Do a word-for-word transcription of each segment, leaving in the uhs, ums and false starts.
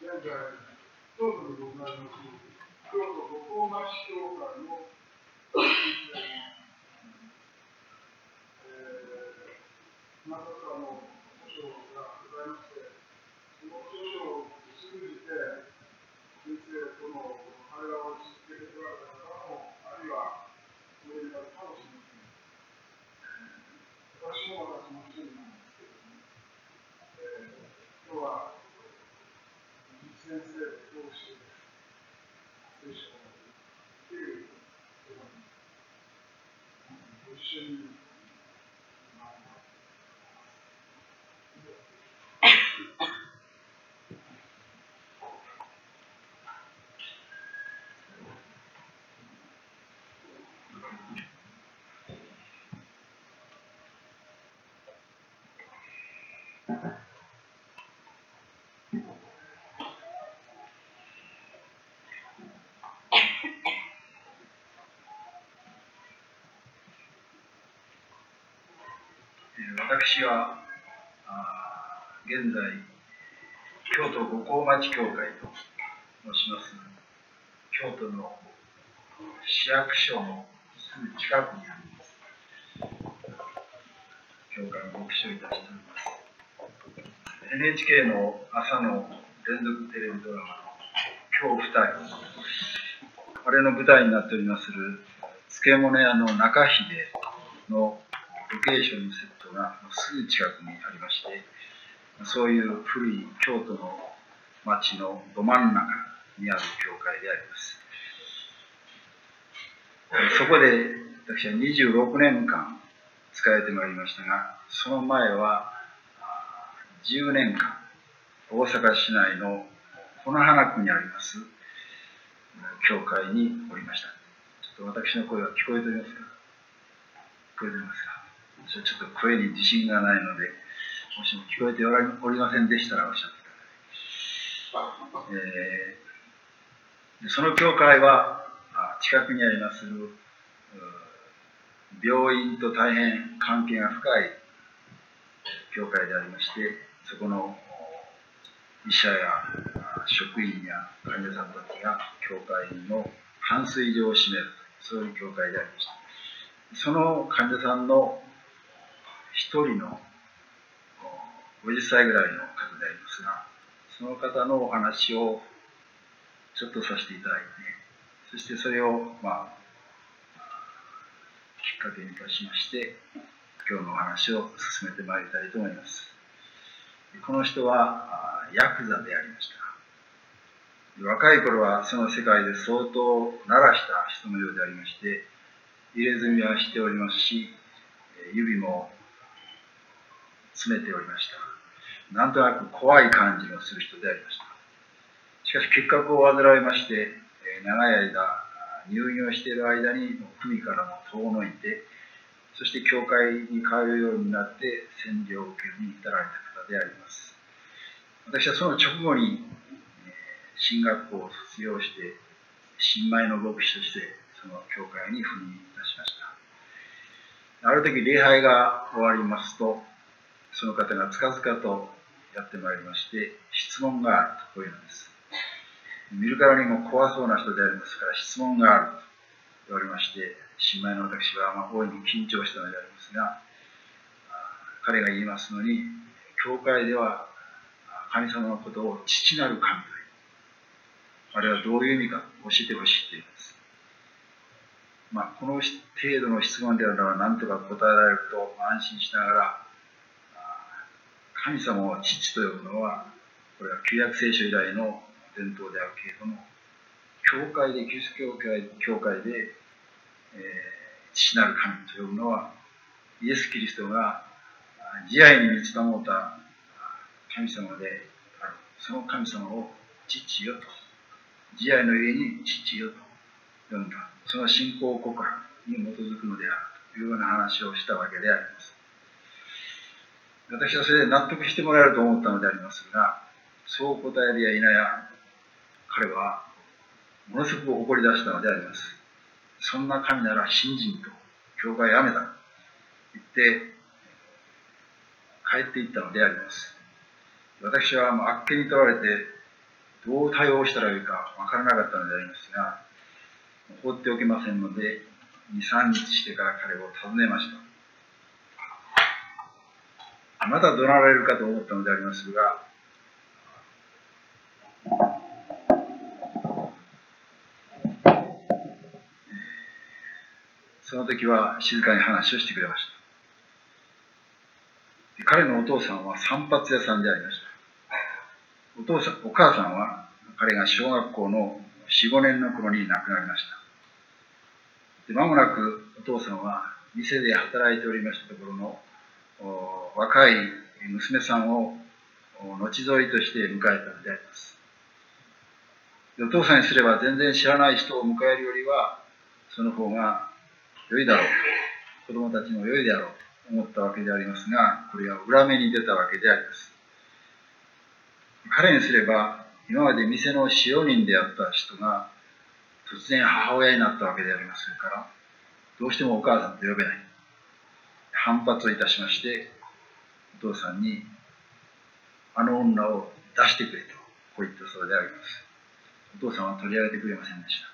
現在、京都でございます、京都五香町教会の、えー、まさかの書書がございまして、その書書を通じて、先生との会話を続けてこられた方も、あるいは、おいでになるかもしれません。私もまたその一人なんですけれども、えー、今日は、先生を通して、聖書を生きるように、ご一緒に私は現在、京都五香町教会と申します、京都の市役所のすぐ近くにあります、教会に牧師をいたしております。エヌエイチケー の朝の連続テレビドラマの今日二人、あれの舞台になっておりまする漬物屋の中秀のロケーションのセットがすぐ近くにありまして、そういう古い京都の町のど真ん中にある教会であります。そこで私はにじゅうろくねんかん仕えてまいりましたが、その前はじゅうねんかん大阪市内の此花区にあります教会におりました。ちょっと私の声は聞こえておりますか？聞こえておりますか？ちょっと声に自信がないので、もしも聞こえておりませんでしたらおっしゃってください。えー、その教会は近くにあります病院と大変関係が深い教会でありまして、そこの医者や職員や患者さんたちが教会の半数以上を占める、そういう教会でありました。その患者さんの一人のごじゅっさいぐらいの方でありますが、その方のお話をちょっとさせていただいて、そしてそれをまあきっかけにいたしまして、今日のお話を進めてまいりたいと思います。この人はヤクザでありました。若い頃はその世界で相当慣らした人のようでありまして、入れ墨はしておりますし、指も詰めておりました。なんとなく怖い感じのする人でありました。しかし結核を患いまして、長い間入院をしている間に組からも遠のいて、そして教会に通うようになって洗礼を受けるに至られた方であります。私はその直後に神学校を卒業して、新米の牧師としてその教会に赴任いたしました。ある時礼拝が終わりますと、その方がつかずかとやってまいりまして、質問があるとこういうのです。見るからにも怖そうな人でありますから、質問があると言われまして、新米の私はまあ大いに緊張したのでありますが、彼が言いますのに、教会では神様のことを父なる神という、あれはどういう意味か教えてほしいと言います。まあ、この程度の質問であるなら何とか答えられると安心しながら、神様を父と呼ぶのは、これは旧約聖書以来の伝統であるけれども、教会で、キリスト教会、教会で、えー、父なる神と呼ぶのは、イエス・キリストが慈愛に満ちたもうた神様である。その神様を父よと、慈愛のゆえに父よと呼んだ。その信仰告白に基づくのであるというような話をしたわけであります。私はそれで納得してもらえると思ったのでありますが、そう答えるや否や、彼はものすごく怒り出したのであります。そんな神なら信心と教会をやめたと言って帰っていったのであります。私はあっけに取られて、 どう対応したらいいかわからなかったのでありますが、放っておけませんので、に、さんにちしてから彼を訪ねました。また怒鳴られるかと思ったのでありますが、その時は静かに話をしてくれました。彼のお父さんは散髪屋さんでありました。お父さん、お母さんは彼が小学校のよん、ごねんの頃に亡くなりました。で、間もなくお父さんは店で働いておりましたところの若い娘さんを後添いとして迎えたのであります。で、お父さんにすれば全然知らない人を迎えるよりはその方が良いだろう、子供たちも良いだろうと思ったわけでありますが、これは裏目に出たわけであります。彼にすれば今まで店の使用人であった人が突然母親になったわけでありますから、どうしてもお母さんと呼べない。反発をいたしまして、お父さんにあの女を出してくれと、こう言ったそうであります。お父さんは取り上げてくれませんでした。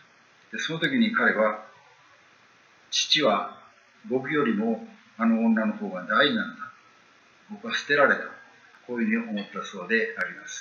で、その時に彼は、父は僕よりもあの女の方が大事なんだ。僕は捨てられた。こういうふうに思ったそうであります。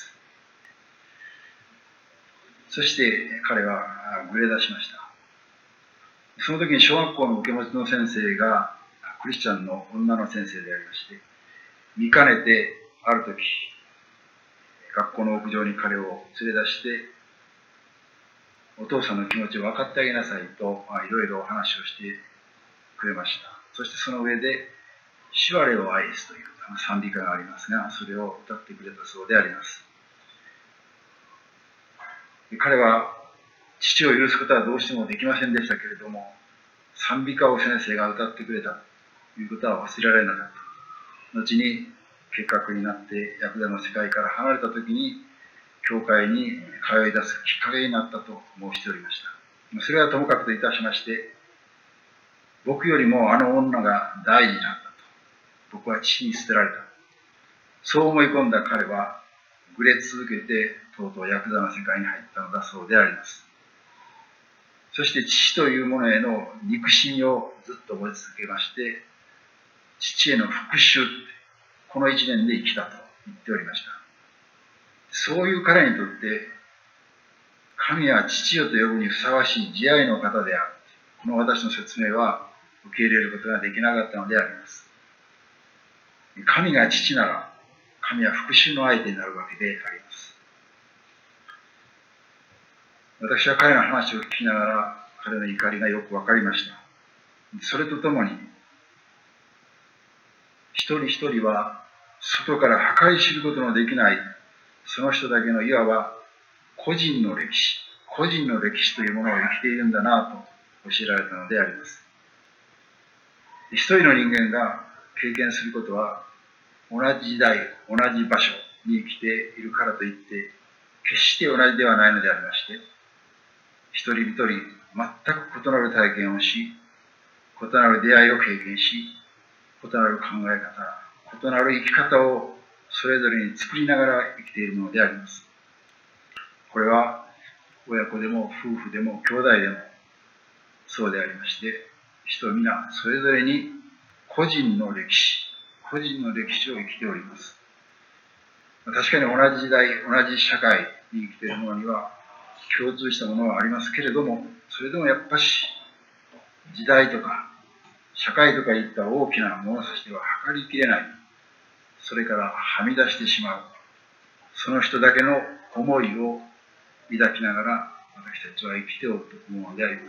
そして彼はぐれ出しました。その時に小学校の受け持ちの先生がクリスチャンの女の先生でありまして、見かねてある時、学校の屋上に彼を連れ出して、お父さんの気持ちを分かってあげなさいといろいろお話をしてくれました。そしてその上で、しわれを愛すという賛美歌がありますが、それを歌ってくれたそうであります。彼は父を許すことはどうしてもできませんでしたけれども、賛美歌を先生が歌ってくれたということは忘れられなかった。後に結核になってヤクザの世界から離れた時に教会に通い出すきっかけになったと申しておりました。それはともかくといたしまして、僕よりもあの女が大事なんだと。僕は父に捨てられた。そう思い込んだ彼はぐれ続けてとうとうヤクザの世界に入ったのだそうであります。そして父というものへの憎しみをずっと持ち続けまして、父への復讐、この一年で生きたと言っておりました。そういう彼にとって、神は父よと呼ぶにふさわしい慈愛の方である。この私の説明は受け入れることができなかったのであります。神が父なら、神は復讐の相手になるわけであります。私は彼の話を聞きながら、彼の怒りがよくわかりました。それとともに、一人一人は外から計り知ることのできない、その人だけのいわば個人の歴史、個人の歴史というものを生きているんだなと教えられたのであります。一人の人間が経験することは、同じ時代、同じ場所に生きているからといって、決して同じではないのでありまして、一人一人全く異なる体験をし、異なる出会いを経験し、異なる考え方、異なる生き方をそれぞれに作りながら生きているものであります。これは親子でも夫婦でも兄弟でもそうでありまして、人皆それぞれに個人の歴史、個人の歴史を生きております。確かに同じ時代、同じ社会に生きている者には共通したものはありますけれども、それでもやっぱし時代とか社会とかいった大きな物差しでは測りきれない、それからはみ出してしまう、その人だけの思いを抱きながら私たちは生きておると思うのであります。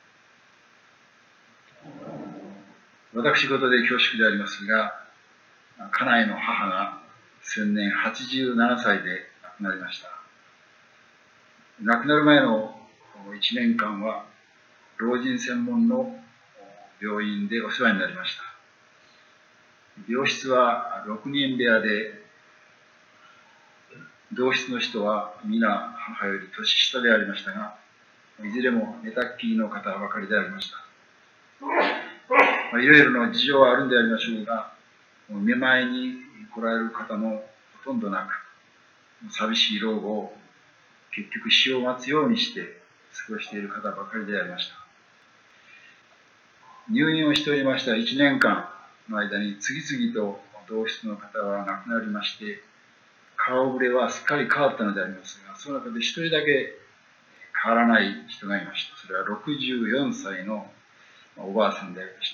私事で恐縮でありますが、家内の母が先年はちじゅうななさいで亡くなりました。亡くなる前のいちねんかんは老人専門の病院でお世話になりました。病室はろくにん部屋で、同室の人は皆母より年下でありましたが、いずれも寝たっきりの方ばかりでありました。まあ、いろいろな事情はあるんでありましょうが、見舞いに来られる方もほとんどなく、寂しい老後を結局死を待つようにして過ごしている方ばかりでありました。入院をしておりましたいちねんかんの間に次々と同室の方は亡くなりまして、顔ぶれはすっかり変わったのでありますが、その中で一人だけ変わらない人がいました。それはろくじゅうよんさいのおばあさんでありまして、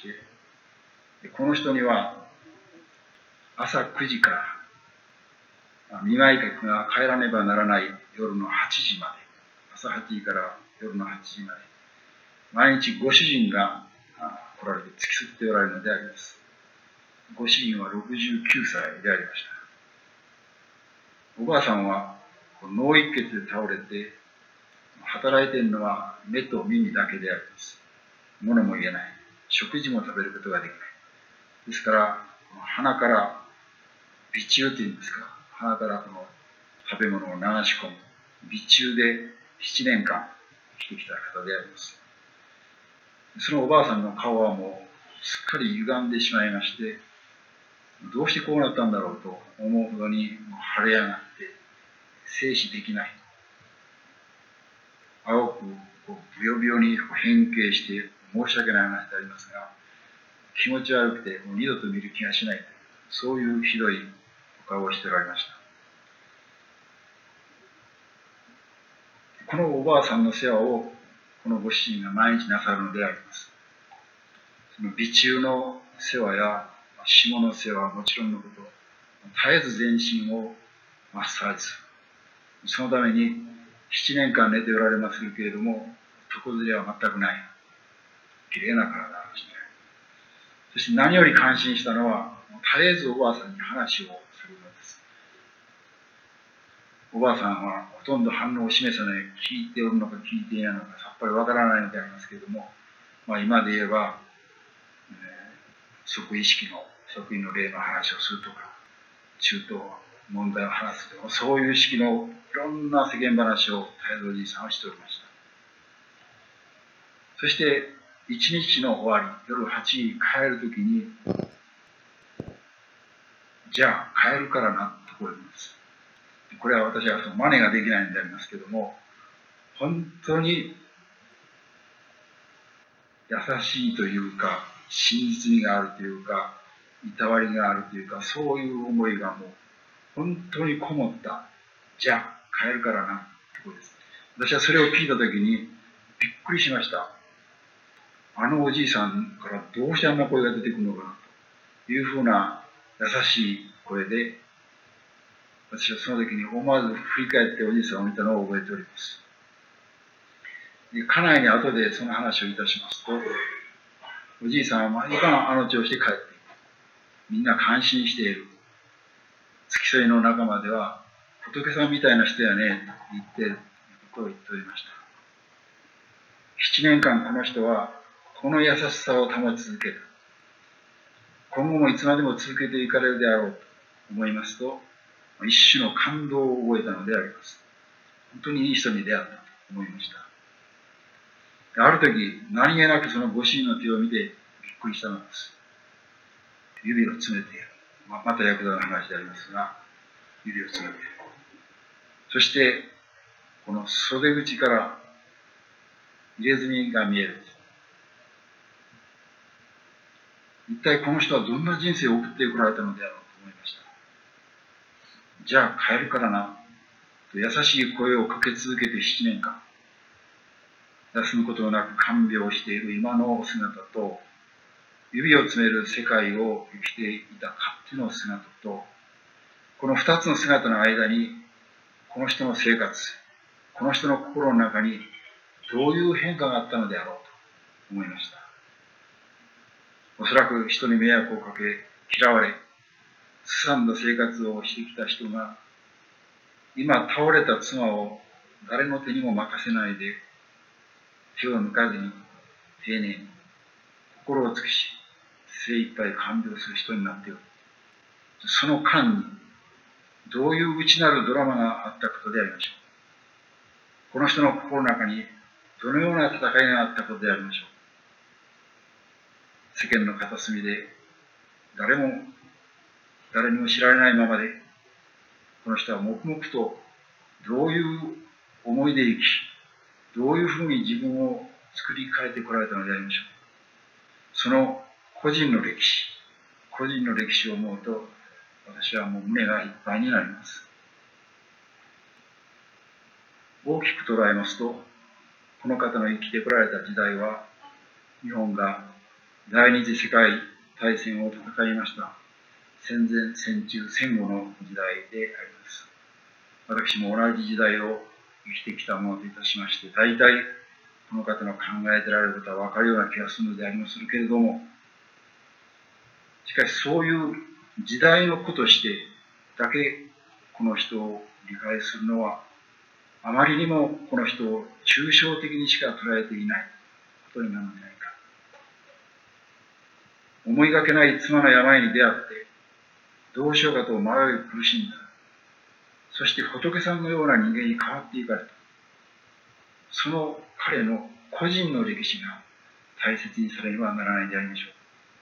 この人には朝くじから見舞客が帰らねばならない夜のはちじまで、朝はちじから夜のはちじまで、毎日ご主人が来られて付き添っておられるのであります。ご主人はろくじゅうきゅうさいでありました。おばあさんは脳一血で倒れて、働いているのは目と耳だけであります。物も言えない。食事も食べることができない。ですから、鼻から鼻中というんですか、鼻からこの食べ物を流し込む、鼻中でななねんかん生きてきた方であります。そのおばあさんの顔はもうすっかり歪んでしまいまして、どうしてこうなったんだろうと思うほどに腫れ上がって、静止できない。青くこうブヨブヨに変形して申し訳ない話でありますが、気持ち悪くてもう二度と見る気がしない、そういうひどいお顔をしておられました。このおばあさんの世話をこのご主人が毎日なさるのであります。その鼻中の世話や下の世話はもちろんのこと、絶えず全身をマッサージする。そのためにななねんかん寝ておられますけれども、床ずれは全くない。きれいな体をしている。そして何より感心したのは、絶えずおばあさんに話をするのです。おばあさんはほとんど反応を示さない、聞いておるのか聞いていないのかさっぱりわからないのでありますけれども、まあ、今で言えば、えー、即意識の即位の例の話をするとか、中東問題を話すとか、そういう式のいろんな世間話を絶えずおじいさんはしておりました。そして一日の終わり、夜はちじに帰るときに、じゃあ帰るからなとこう言うんです。これは私はその真似ができないんでありますけども、本当に優しいというか、真実味があるというか、いたわりがあるというか、そういう思いがもう本当にこもった、じゃあ帰るからなところです。私はそれを聞いたときにびっくりしました。あのおじいさんからどうしてあんな声が出てくるのかなというふうな優しい声で、私はその時に思わず振り返っておじいさんを見たのを覚えております。で家内に後でその話をいたしますと、おじいさんは毎晩あの調子で帰っていく。みんな感心している。付き添いの仲間では、仏さんみたいな人やねと言って、ことを言っておりました。ななねんかんこの人は、この優しさを保ち続けた。今後もいつまでも続けていかれるであろうと思いますと、一種の感動を覚えたのであります。本当にいい人に出会ったと思いました。ある時、何気なくそのご主人の手を見てびっくりしたのです。指を詰めている。ままたヤクザの話でありますが、指を詰めている。そして、この袖口から入れ墨が見える。一体この人はどんな人生を送ってこられたのであろうと思いました。じゃあ帰るからな、と優しい声をかけ続けてななねんかん。休むことなく看病している今の姿と、指を詰める世界を生きていたかつての姿と、この二つの姿の間に、この人の生活、この人の心の中にどういう変化があったのであろうと思いました。おそらく人に迷惑をかけ、嫌われ、すさんだ生活をしてきた人が、今倒れた妻を誰の手にも任せないで、手を抜かずに、丁寧に、心を尽くし、精一杯看病する人になっている。その間に、どういう内なるドラマがあったことでありましょう。この人の心の中に、どのような戦いがあったことでありましょう。世間の片隅で、誰も、誰にも知られないままで、この人は黙々と、どういう思いで生き、どういうふうに自分を作り変えてこられたのでありましょう。その個人の歴史、個人の歴史を思うと、私はもう胸がいっぱいになります。大きく捉えますと、この方の生きてこられた時代は、日本が第二次世界大戦を戦いました戦前、戦中、戦後の時代であります。私も同じ時代を生きてきたものといたしまして、大体この方の考えてられることは分かるような気がするのでありますけれども、しかしそういう時代の子としてだけこの人を理解するのは、あまりにもこの人を抽象的にしか捉えていないことになるのではないか。思いがけない妻の病に出会って、どうしようかと迷い苦しんだ。そして仏さんのような人間に変わっていかれた。その彼の個人の歴史が大切にされねばならないでありましょう。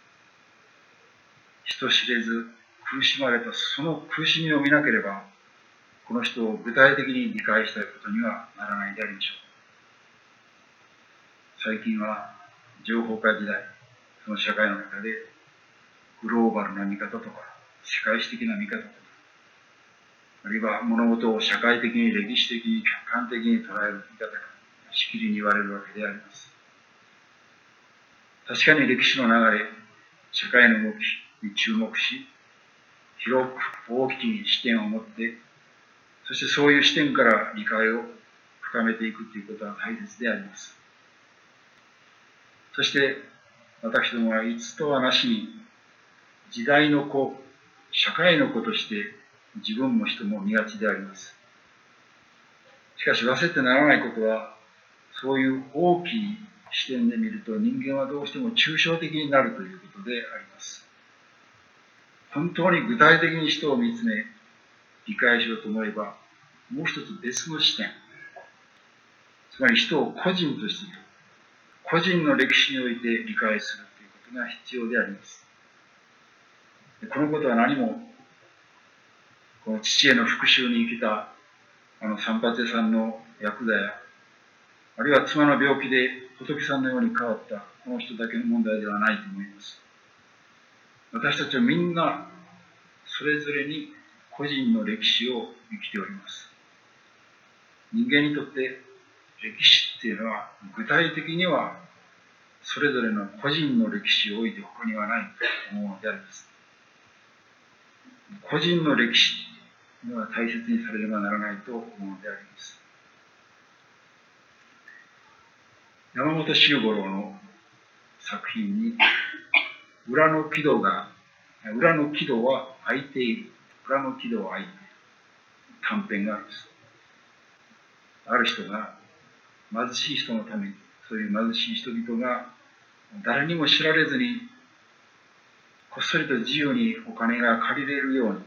人知れず苦しまれたその苦しみを見なければ、この人を具体的に理解したいことにはならないでありましょう。最近は情報化時代、その社会の中でグローバルな見方とか世界史的な見方とか、あるいは物事を社会的に歴史的に客観的に捉える見方がしきりに言われるわけであります。確かに歴史の流れ、社会の動きに注目し、広く大きに視点を持って、そしてそういう視点から理解を深めていくということは大切であります。そして私どもはいつとはなしに時代の子、社会の子として自分も人も見がちであります。しかし忘れてならないことは、そういう大きい視点で見ると人間はどうしても抽象的になるということであります。本当に具体的に人を見つめ、理解しようと思えば、もう一つ別の視点、つまり人を個人としている、個人の歴史において理解するということが必要であります。このことは何も、この父への復讐に生きたあの三八さんのヤクザや、あるいは妻の病気で仏さんのように変わったこの人だけの問題ではないと思います。私たちはみんなそれぞれに個人の歴史を生きております。人間にとって歴史っていうのは具体的にはそれぞれの個人の歴史を置いて他にはないと思うのであります。個人の歴史というのは大切にされればならないと思うのであります。山本周五郎の作品に裏の軌道が、裏の軌道は空いている。裏の軌道は空いている。短編があるんです。ある人が貧しい人のために、そういう貧しい人々が誰にも知られずに、こっそりと自由にお金が借りれるように、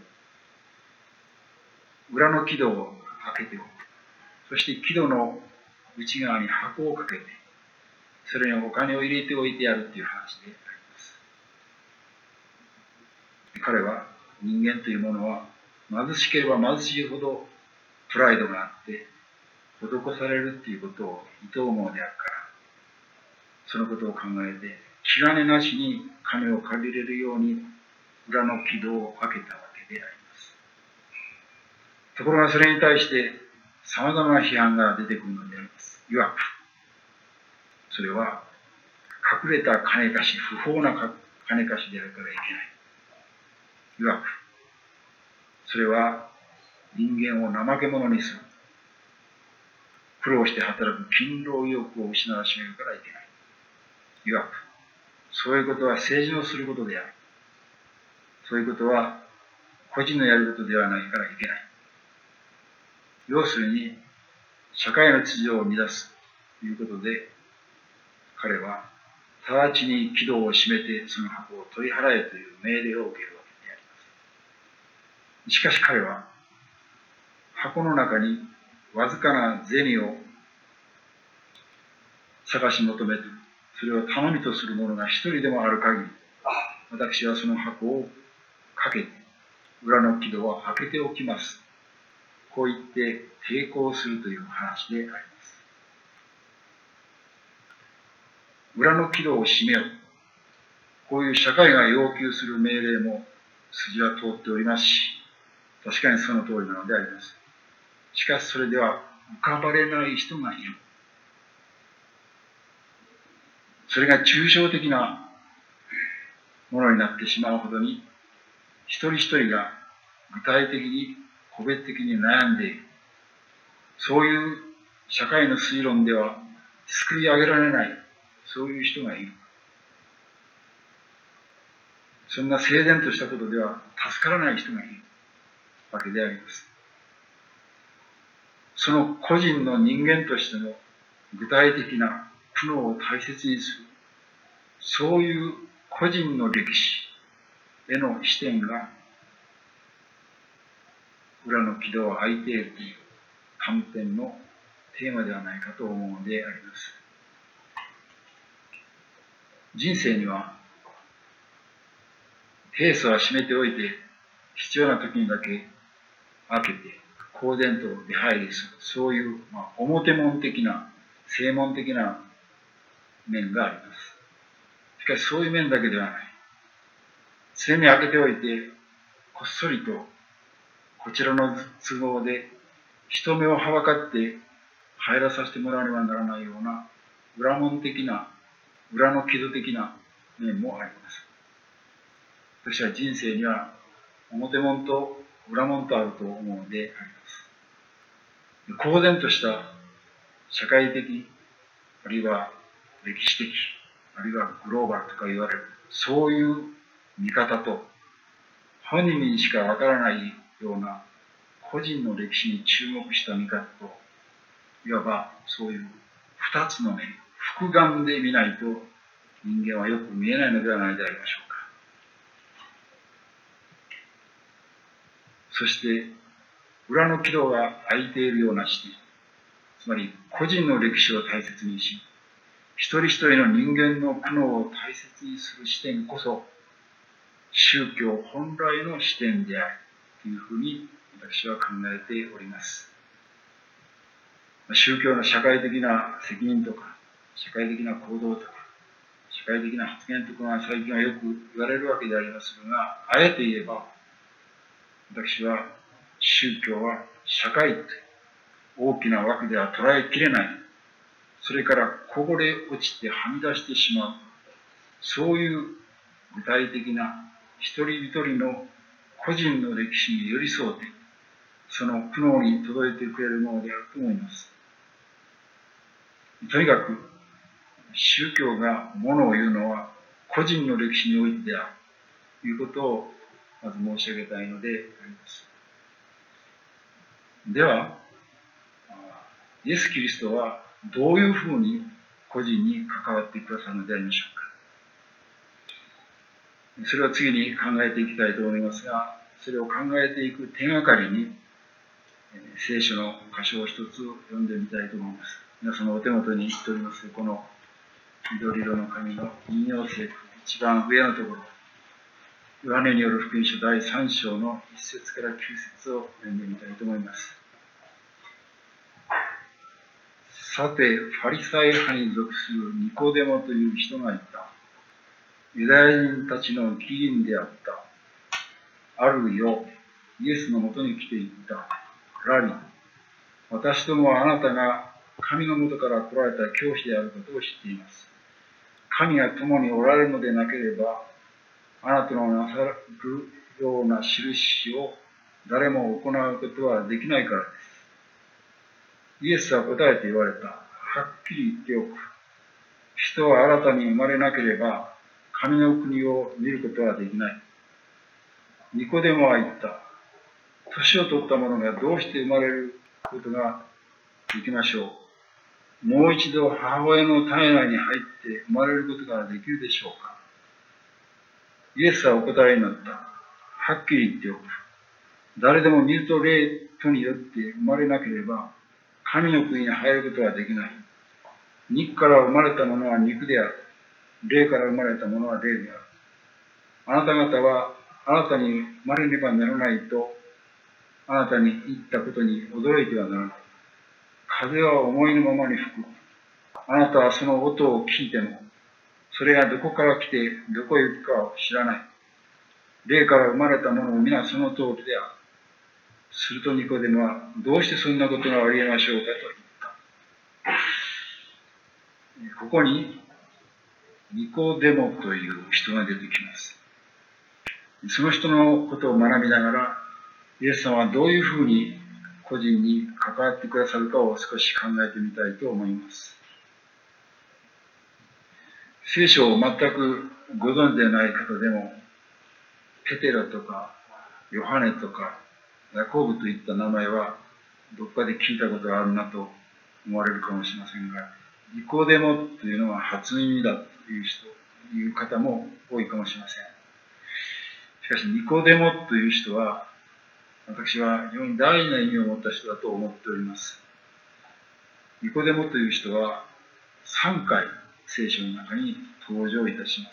裏の軌道を開けておく。そして軌道の内側に箱をかけて、それにお金を入れておいてやるという話であります。彼は人間というものは貧しければ貧しいほどプライドがあって施されるということを厭うものであるから、そのことを考えて気兼ねなしに金を借りれるように裏の軌道を開けたわけであります。ところがそれに対して様々な批判が出てくるのであります。いわくそれは隠れた金貸し、不法な金貸しであるからいけない。いわくそれは人間を怠け者にする。苦労して働く勤労意欲を失わしめるからいけない。いわくそういうことは政治のすることである。そういうことは個人のやることではないからいけない。要するに社会の秩序を乱すということで、彼は直ちに軌道を閉めてその箱を取り払えという命令を受けるわけであります。しかし彼は箱の中にわずかな銭を探し求めて、それを頼みとする者が一人でもある限り、私はその箱をかけて裏の軌道は開けておきます。 こう言って抵抗するという話であります。裏の木戸を閉めよ。こういう社会が要求する命令も筋は通っておりますし、確かにその通りなのであります。しかしそれでは浮かばれない人がいる。それが抽象的なものになってしまうほどに、一人一人が具体的に個別的に悩んでいる。そういう社会の推論では救い上げられない、そういう人がいる。そんな整然としたことでは助からない人がいるわけであります。その個人の人間としての具体的な苦悩を大切にする、そういう個人の歴史への視点が裏の木戸を開いているという観点のテーマではないかと思うのであります。人生には閉鎖は閉めておいて、必要な時にだけ開けて公然と出入りする、そういう、まあ、表門的な正門的な面があります。しかしそういう面だけではない。常に開けておいて、こっそりとこちらの都合で人目をはばかって入らさせてもらわねばならないような裏門的な、裏の木戸的な面もあります。そして人生には表門と裏門とあると思うのであります。公然とした社会的、あるいは歴史的、あるいはグローバルとか言われる、そういう見方と、本人にしかわからないような個人の歴史に注目した見方と、いわばそういう二つの目、複眼で見ないと人間はよく見えないのではないでありましょうか。そして、裏の木戸が開いているような視点、つまり個人の歴史を大切にし、一人一人の人間の苦悩を大切にする視点こそ、宗教本来の視点であるというふうに私は考えております。宗教の社会的な責任とか、社会的な行動とか、社会的な発言とかが最近はよく言われるわけでありますが、あえて言えば、私は宗教は社会と大きな枠では捉えきれない。それからこぼれ落ちてはみ出してしまう。そういう具体的な一人一人の個人の歴史に寄り添うて、その苦悩に届いてくれるものであると思います。とにかく宗教がものを言うのは個人の歴史においてであるということをまず申し上げたいのであります。では、イエス・キリストはどういうふうに個人に関わってくださるのでありましょうか。それを次に考えていきたいと思いますが、それを考えていく手がかりに聖書の箇所を一つ読んでみたいと思います。皆さんのお手元にしておりますこの緑色の紙の引用聖句、一番上のところ、ヨハネによる福音書だいさん章のいっ節からきゅう節を読んでみたいと思います。さて、ファリサイ派に属するニコデモという人がいた。ユダヤ人たちの議員であった。ある夜、イエスのもとに来ていった。ラビ、私どもはあなたが神のもとから来られた教師であることを知っています。神が共におられるのでなければ、あなたのなさるような印を誰も行うことはできないからです。イエスは答えて言われた。はっきり言っておく。人は新たに生まれなければ、神の国を見ることはできない。ニコデモは言った。年を取った者がどうして生まれることができましょう。もう一度母親の体内に入って生まれることができるでしょうか。イエスはお答えになった。はっきり言っておく。誰でも水と霊とによって生まれなければ、神の国に入ることはできない。肉から生まれたものは肉である。霊から生まれたものは霊である。あなた方は新たに生まれねばならないとあなたに言ったことに驚いてはならない。風は思いのままに吹く。あなたはその音を聞いても、それがどこから来てどこへ行くかを知らない。霊から生まれたものも皆その通りである。するとニコデモは、どうしてそんなことがありえましょうかと言った。ここに、ニコデモという人が出てきます。その人のことを学びながら、イエス様はどういうふうに個人に関わってくださるかを少し考えてみたいと思います。聖書を全くご存知でない方でも、ペテロとかヨハネとかヤコブといった名前はどっかで聞いたことがあるなと思われるかもしれませんが、ニコデモというのは初耳だという人、いう方も多いかもしれません。しかしニコデモという人は、私は非常に大事な意味を持った人だと思っております。ニコデモという人はさんかい聖書の中に登場いたします。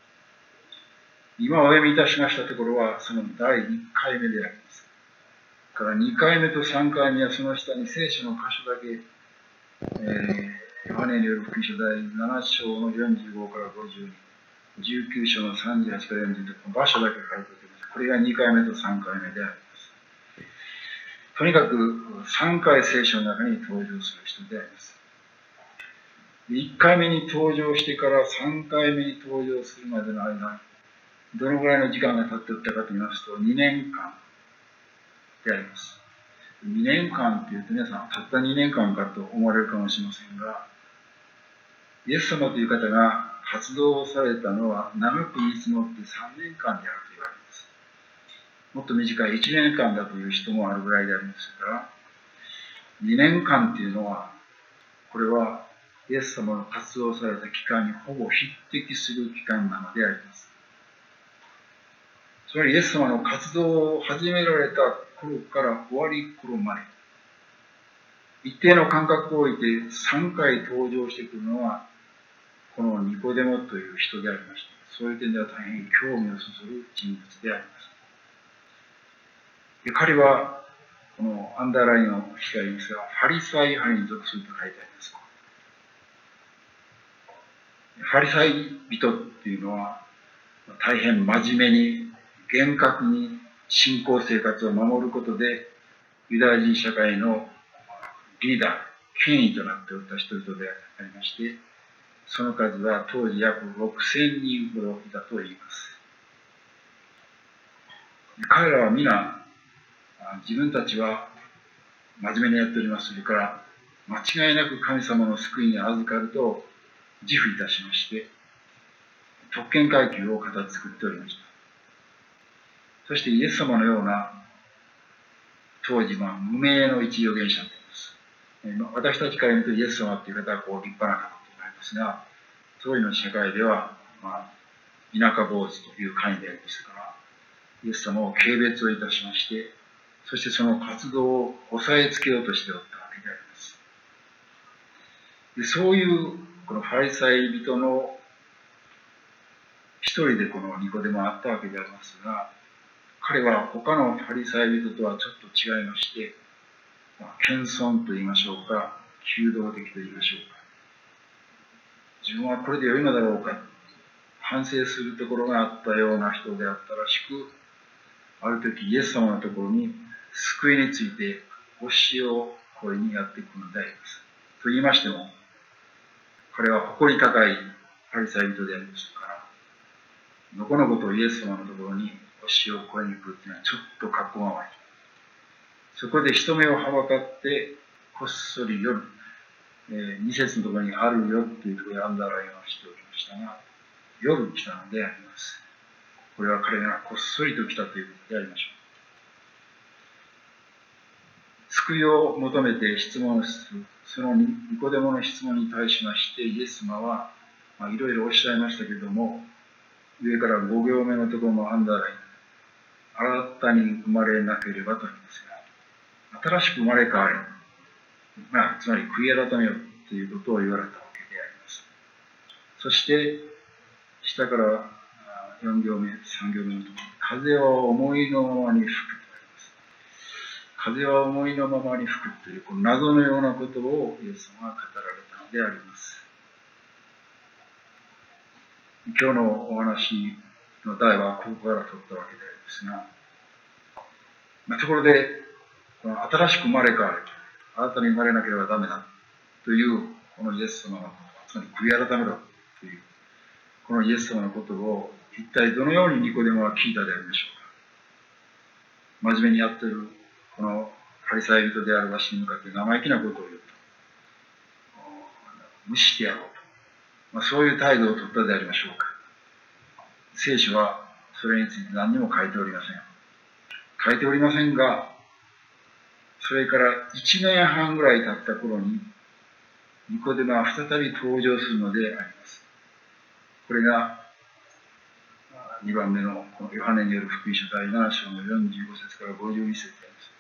今お読みいたしましたところはそのだいいっかいめであります。からにかいめとさんかいめはその下に聖書の箇所だけ、えー、ヨハネによる福音書だいなな章のよんじゅうごからごじゅうに、じゅうきゅう章のさんじゅうはちからよんじゅうにと場所だけ書いております。これがにかいめとさんかいめであります。とにかくさんかい聖書の中に登場する人であります。いっかいめに登場してからさんかいめに登場するまでの間、どのぐらいの時間が経っておったかと言いますと、にねんかんであります。にねんかんというと皆さん、たったにねんかんかと思われるかもしれませんが、イエス様という方が活動をされたのは長く見積もってさんねんかんであると言われます。もっと短いいちねんかんだという人もあるぐらいでありますから、にねんかんというのは、これはイエス様の活動された期間にほぼ匹敵する期間なのであります。つまりイエス様の活動を始められた頃から終わり頃まで、一定の間隔を置いてさんかい登場してくるのは、このニコデモという人でありまして、そういう点では大変興味をそそる人物であります。で彼は、このアンダーラインをしてありますが、ファリサイ派に属すると書いてあります。ファリサイ人っていうのは、大変真面目に、厳格に信仰生活を守ることで、ユダヤ人社会のリーダー、権威となっておった人々でありまして、その数は当時約ろくせんにんほどいたと言います。彼らは皆、自分たちは真面目にやっております。それから、間違いなく神様の救いに預かると自負いたしまして、特権階級を形作っておりました。そしてイエス様のような、当時は無名の一預言者と言います。私たちから見るとイエス様という方はこう立派な方となりますが、当時の社会では、まあ、田舎坊主という会でありましたから、イエス様を軽蔑をいたしまして、そしてその活動を押さえつけようとしておったわけであります。でそういうこのファリサイ人の一人でこのニコデモはあったわけでありますが、彼は他のファリサイ人とはちょっと違いまして、まあ、謙遜と言いましょうか、求道的と言いましょうか。自分はこれで良いのだろうか、反省するところがあったような人であったらしく、ある時イエス様のところに救いについて教えを声にやってくるのであります。と言いましても、彼は誇り高いファリサイ人でありましたから、のこのことイエス様のところに教えを声に来るというのはちょっとかっこが悪い。そこで人目をはばかってこっそり夜、えー、に節のところにあるよというところでアンダーラインをしておりましたが、夜来たのであります。これは彼がこっそりと来たということでありましょう。救いを求めて質問する、そのニコデモの質問に対しまして、イエス様は、まあ、いろいろおっしゃいましたけれども、上からご行目のところもアンダーライン、新たに生まれなければとありますが、新しく生まれ変われ、まあ、つまり悔い改めよということを言われたわけであります。そして、下からよん行目、さん行目のところ、風は思いのままに吹くとあります。 風は思いのままに吹くというこの謎のようなことをイエス様が語られたのであります。今日のお話の題はここから取ったわけでありますが、まあ、ところでこの新しく生まれ変わる、新たに生まれなければダメだというこのイエス様の、つまり悔い改めろというこのイエス様のことを一体どのようにニコデモは聞いたでありましょうか。真面目にやっているこのパリサイ人であるわしに向かって生意気なことを言うと、無視してやろうと、まあ、そういう態度を取ったでありましょうか。聖書はそれについて何にも書いておりません。書いておりませんが、それからいちねんはんぐらい経った頃にニコデモは再び登場するのであります。これがにばんめのこのヨハネによる福音書だいなな章のよんじゅうご節からごじゅういち節であります。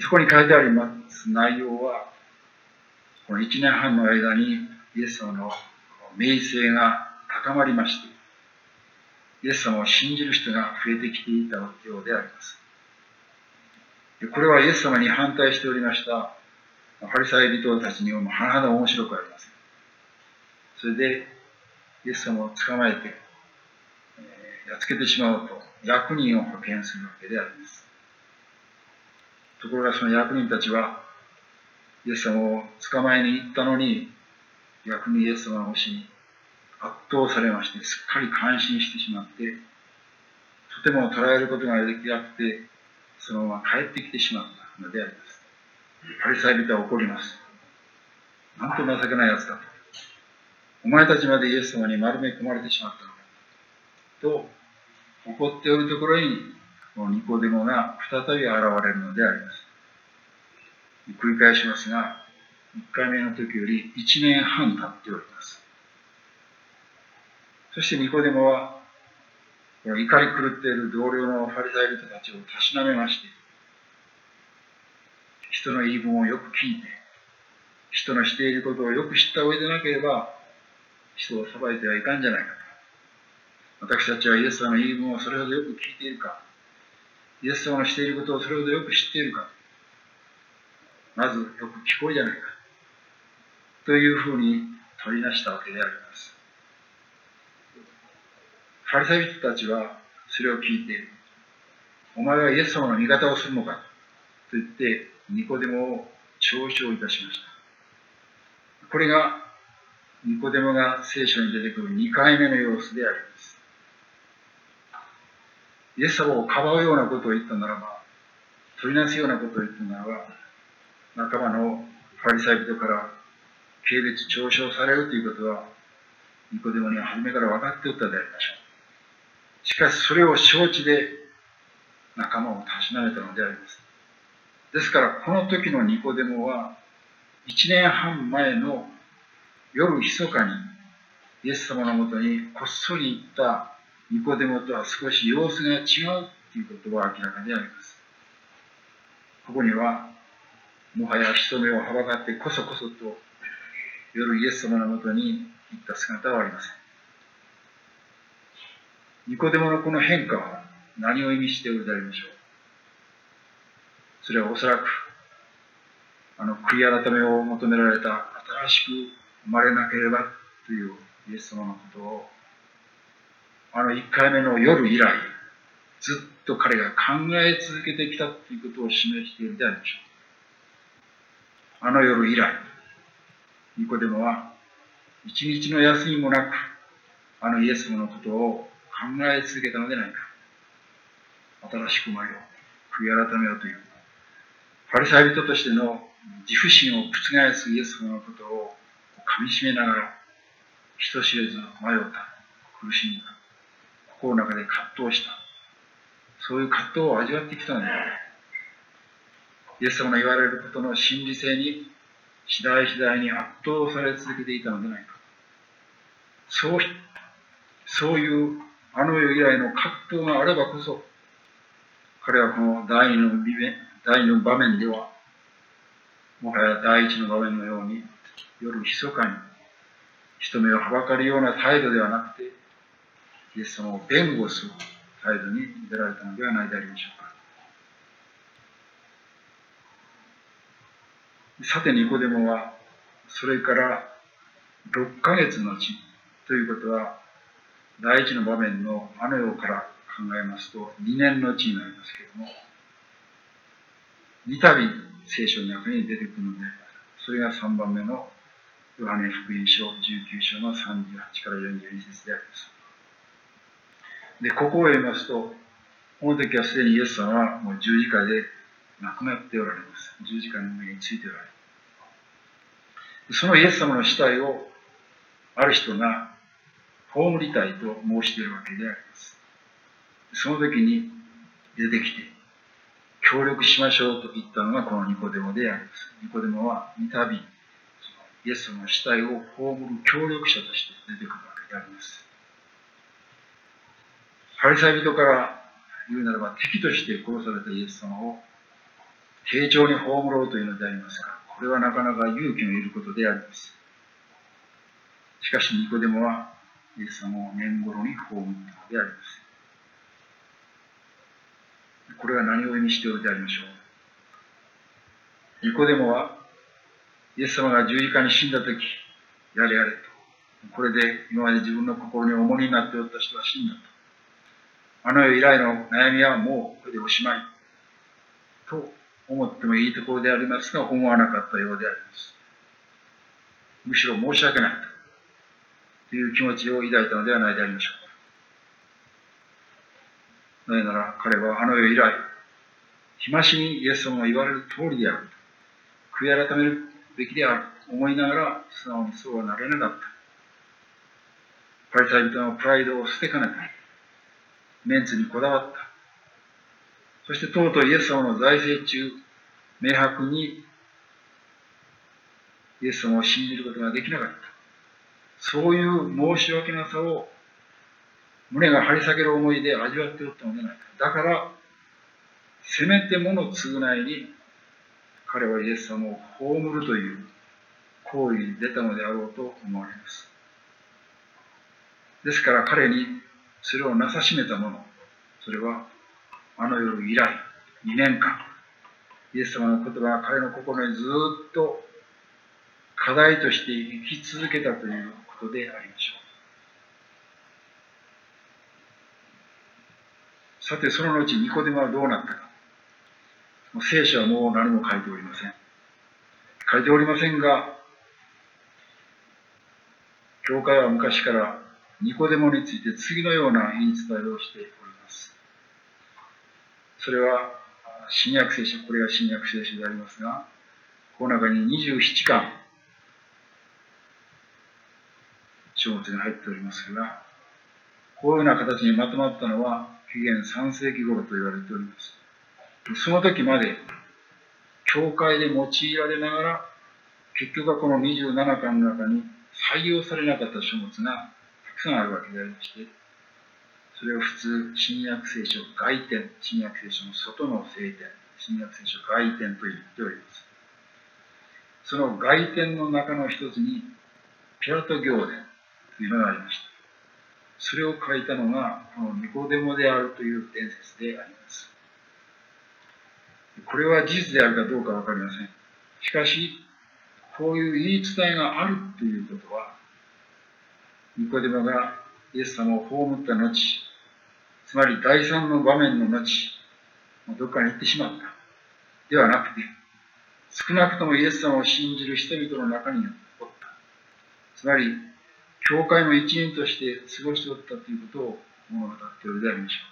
そこに書いてあります内容は、このいちねんはんの間にイエス様の名声が高まりまして、イエス様を信じる人が増えてきていたようであります。これはイエス様に反対しておりましたパリサイ人たちには甚だ面白くありません。それでイエス様を捕まえて、えー、やっつけてしまおうと役人を派遣するわけであります。ところがその役人たちはイエス様を捕まえに行ったのに、逆にイエス様の教えに圧倒されまして、すっかり感心してしまって、とても捉えることができなくて、そのまま帰ってきてしまったのであります。パリサイ人は怒ります。なんと情けないやつだと。お前たちまでイエス様に丸め込まれてしまったのか。と怒っておるところに、このニコデモが再び現れるのであります。繰り返しますが、いっかいめの時よりいちねんはん経っております。そしてニコデモは、この怒り狂っている同僚のファリサイ人たちをたしなめまして、人の言い分をよく聞いて、人のしていることをよく知った上でなければ、人を裁いてはいかんじゃないかと。私たちはイエス様の言い分をそれほどよく聞いているか、イエス様のしていることをそれほどよく知っているか、まずよく聞こえじゃないか、というふうに取りなしたわけであります。ファリサイ人たちはそれを聞いて、お前はイエス様の味方をするのかと言って、ニコデモを嘲笑いたしました。これがニコデモが聖書に出てくるにかいめの様子であります。イエス様をかばうようなことを言ったならば、取りなすようなことを言ったならば、仲間のファリサイ人から軽蔑嘲笑されるということは、ニコデモには初めから分かっておったでありましょう。しかしそれを承知で仲間をたしなめたのであります。ですからこの時のニコデモはいちねんはんまえの夜密かにイエス様のもとにこっそり行ったニコデモとは少し様子が違うということは明らかであります。ここにはもはや人目をはばかってこそこそと夜イエス様のもとに行った姿はありません。ニコデモのこの変化は何を意味しているでありましょう。それはおそらくあの悔い改めを求められた新しく生まれなければというイエス様のことをあのいっかいめの夜以来ずっと彼が考え続けてきたということを示しているでありましょう。あの夜以来ニコデモは一日の休みもなくあのイエス様のことを考え続けたのでないか。新しく生まれよう、悔い改めようというファリサイ人としての自負心を覆すイエス様のことをかみしめながら人知れず迷った、苦しんだ、心の中で葛藤した、そういう葛藤を味わってきたのである。イエス様の言われることの真理性に次第次第に圧倒され続けていたのではないか。そう、そういうあの世以来の葛藤があればこそ、彼はこの第二の第二の場面では、もはや第一の場面のように、夜密かに人目をはばかるような態度ではなくて、イエス様を弁護する態度に出られたのではないでありましょうか。 さてニコデモはそれからろっかげつのちということは、第一の場面のあの世から考えますとにねんのちになりますけれども、にたび聖書の中に出てくるのであります。それがさんばんめのヨハネ福音書じゅうきゅうしょのさんじゅうはちからよんじゅうに節であります。で、ここを読みますと、この時はすでにイエス様はもう十字架で亡くなっておられます。十字架の上についておられる。そのイエス様の死体をある人が葬りたいと申しているわけであります。その時に出てきて、協力しましょうと言ったのがこのニコデモであります。ニコデモは三度、イエス様の死体を葬る協力者として出てくるわけであります。パリサイ人から言うならば、敵として殺されたイエス様を丁重に葬ろうというのでありますが、これはなかなか勇気のいることであります。しかしニコデモはイエス様を年頃に葬ったのであります。これは何を意味しておるでありましょう。ニコデモはイエス様が十字架に死んだとき、やれやれと、これで今まで自分の心に重荷になっておった人は死んだと。あの世以来の悩みはもうこれでおしまいと思ってもいいところでありますが、思わなかったようであります。むしろ申し訳ないという気持ちを抱いたのではないでありましょうか。なぜなら彼はあの世以来、日増しにイエス様が言われる通りであると、悔い改めるべきであると思いながら、素直にそうはなれなかった。パリサイ人のプライドを捨てかねない。メンツにこだわった。そしてとうとうイエス様の財政中、明白にイエス様を信じることができなかった。そういう申し訳なさを胸が張り裂ける思いで味わっておったのではないか。だから、せめてもの償いに彼はイエス様を葬るという行為に出たのであろうと思われます。ですから彼にそれをなさしめたもの、それはあの夜以来にねんかん、イエス様の言葉が彼の心にずっと課題として生き続けたということでありましょう。さて、その後ニコデモはどうなったか。もう聖書はもう何も書いておりません。書いておりませんが、教会は昔からニコデモについて次のような言い伝えをしております。それは新約聖書、これが新約聖書でありますが、この中ににじゅうななかん書物が入っておりますが、こういうような形にまとまったのは紀元さんせいき頃と言われております。その時まで教会で用いられながら、結局はこのにじゅうななかんの中に採用されなかった書物がたくさんあるわけでありまして、それを普通新約聖書外典、新約聖書の外の聖典、新約聖書外典と言っております。その外典の中の一つにピラト行伝というのがありました。それを書いたのがこのニコデモであるという伝説であります。これは事実であるかどうかわかりません。しかし、こういう言い伝えがあるということは、ニコデモがイエス様を葬った後、つまり第三の場面の後、どっかに行ってしまった。ではなくて、少なくともイエス様を信じる人々の中におった。つまり、教会の一員として過ごしておったということを物語っているでありましょ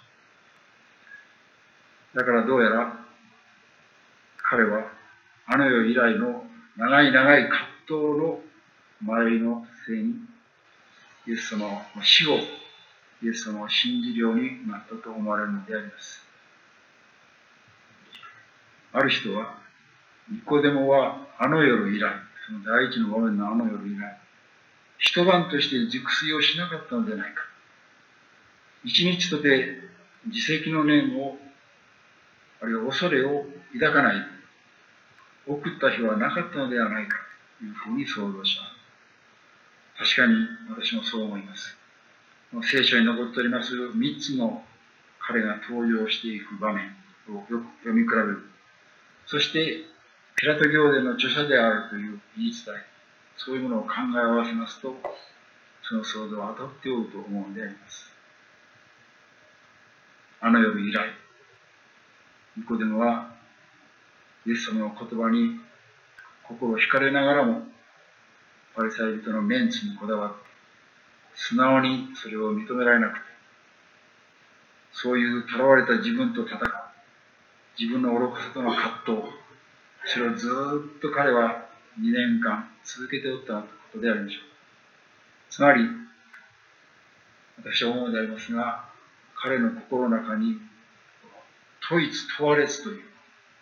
う。だからどうやら、彼はあの世以来の長い長い葛藤の迷いのせいに、イエス様の死後、イエス様を信じるようになったと思われるのであります。ある人は、ニコデモはあの夜以来、その第一の場面のあの夜以来、一晩として熟睡をしなかったのではないか。一日とて自責の念を、あるいは恐れを抱かない、送った日はなかったのではないかというふうに想像します。確かに私もそう思います。聖書に残っております三つの彼が登場していく場面をよく読み比べる。そしてピラト教での著者であるという言い伝え、そういうものを考え合わせますと、その想像は当たっておると思うのであります。あの夜以来、ニコデモはイエス様の言葉に心惹かれながらも、パリサイ人のメンツにこだわって、素直にそれを認められなくて、そういう囚われた自分と戦う、自分の愚かさとの葛藤、それをずーっと彼はにねんかん続けておったということでありましょう。つまり、私は思うのでありますが、彼の心の中に問いつ問われずという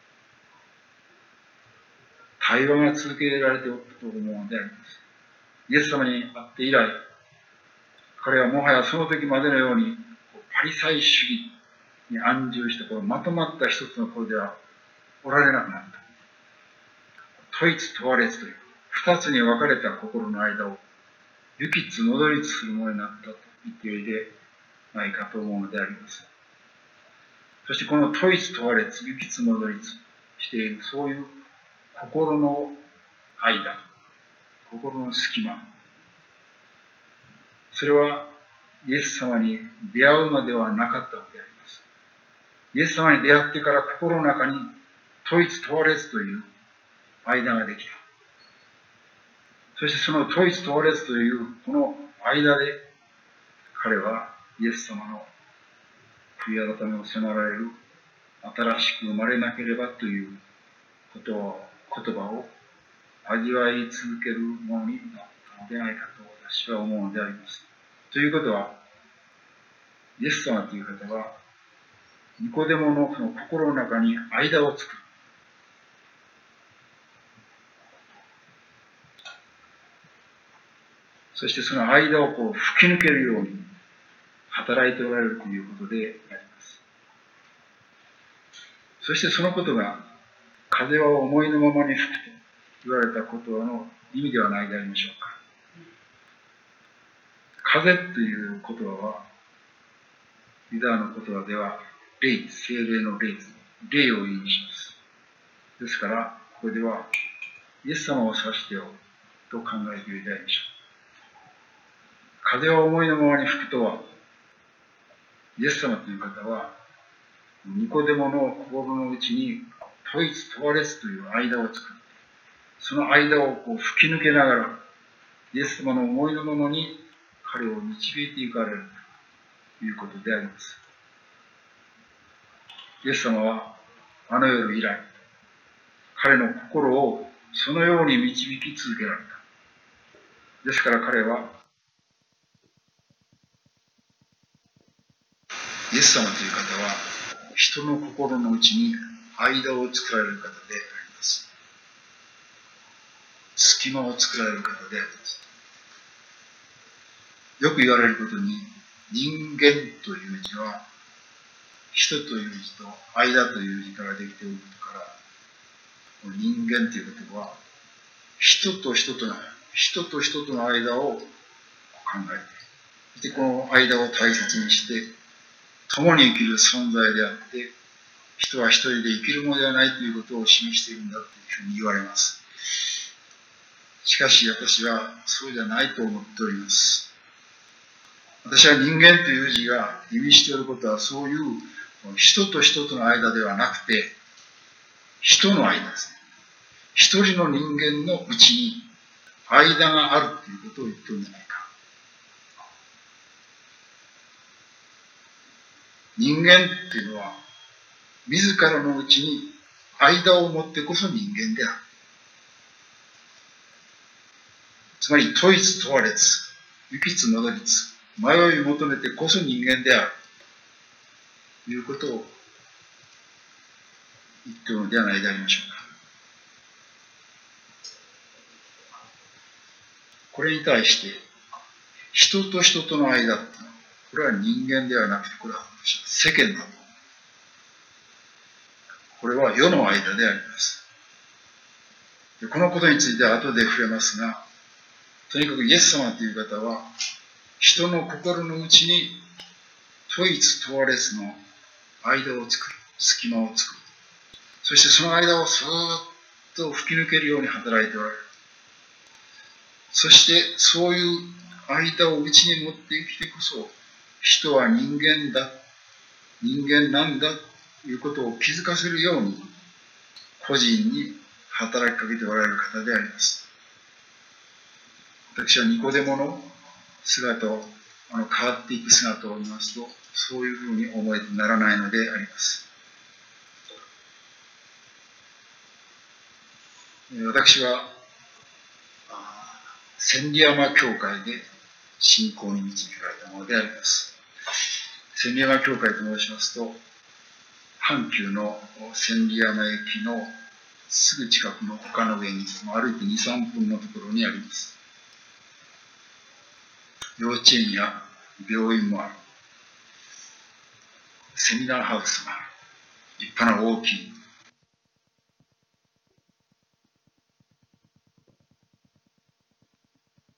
対話が続けられておったと思うのであります。イエス様に会って以来、彼はもはやその時までのようにパリサイ主義に安住したこのまとまった一つの声ではおられなくなった。問いつ問われずという二つに分かれた心の間を行きつ戻りつするものになったと言ってよいでないかと思うのであります。そしてこの問いつ問われつ、行きつ戻りつしているそういう心の間、心の隙間、それはイエス様に出会うまではなかったわけであります。イエス様に出会ってから心の中に問いつ問われずという間ができた。そしてその問いつ問われずというこの間で彼はイエス様の悔い改めを迫られる新しく生まれなければということを言葉を味わい続けるものになったのではないかと私は思うのであります。ということは、イエス様という方は、ニコデモのその心の中に間を作る。そしてその間をこう吹き抜けるように働いておられるということであります。そしてそのことが、風は思いのままに吹くと言われたことの意味ではないでありましょうか。風という言葉は、ユダヤの言葉では、霊、精霊の霊、霊を意味します。ですから、ここでは、イエス様を指してよと考えているでありましょう。風は思いのままに吹くとは、イエス様という方は、ニコデモの心の内に問いつ問われずという間を作る。その間をこう吹き抜けながら、イエス様の思いのままに彼を導いていかれるということであります。イエス様はあの夜以来、彼の心をそのように導き続けられた。ですから彼は、イエス様という方は、人の心の内に間を作られる方であります。隙間を作られる方であります。よく言われることに、人間という字は、人という字と間という字からできていることから、人間という言葉は、人と人との、人と人との間を考えて、でこの間を大切にして、共に生きる存在であって、人は一人で生きるものではないということを示しているんだというふうに言われます。しかし私はそうじゃないと思っております。私は人間という字が意味していることはそういう人と人との間ではなくて、人の間ですね。一人の人間のうちに間があるということを言っているんじゃないか。人間っていうのは、自らのうちに間を持ってこそ人間である。つまり問いつ問われつ、行きつ戻りつ、迷い求めてこそ人間である。ということを言っているのではないでありましょうか。これに対して、人と人との間っていうのは、これは人間ではなくて、これは世間だと。これは世の間であります。でこのことについては後で触れますが、とにかくイエス様という方は、人の心の内に問いつ問われずの間を作る、隙間を作る。そしてその間をスーッと吹き抜けるように働いておられる。そしてそういう間を内に持って生きてこそ、人は人間だ、人間なんだということを気づかせるように、個人に働きかけておられる方であります。私はニコデモの姿を、あの変わっていく姿を見ますと、そういうふうに思えてならないのであります。私は千里山教会で信仰に導かれたものであります。千里山教会と申しますと、阪急の千里山駅のすぐ近くの丘の上に歩いてに、さんぷんのところにあります。幼稚園や病院もある。セミナーハウスもある。立派な大きい